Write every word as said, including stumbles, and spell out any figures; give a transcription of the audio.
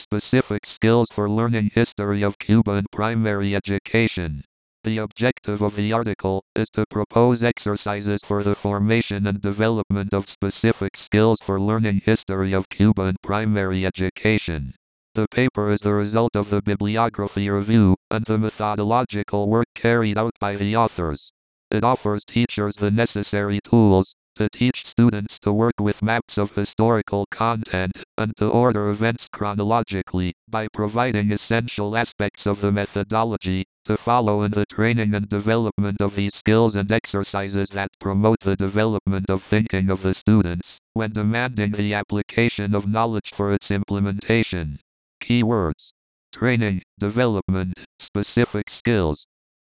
Specific skills for learning history of Cuba in primary education. The objective of the article is to propose exercises for the formation and development of specific skills for learning history of Cuba in primary education. The paper is the result of the bibliography review and the methodological work carried out by the authors. It offers teachers the necessary tools to teach students to work with maps of historical content and to order events chronologically by providing essential aspects of the methodology to follow in the training and development of these skills and exercises that promote the development of thinking of the students when demanding the application of knowledge for its implementation. Keywords: training, development, specific skills.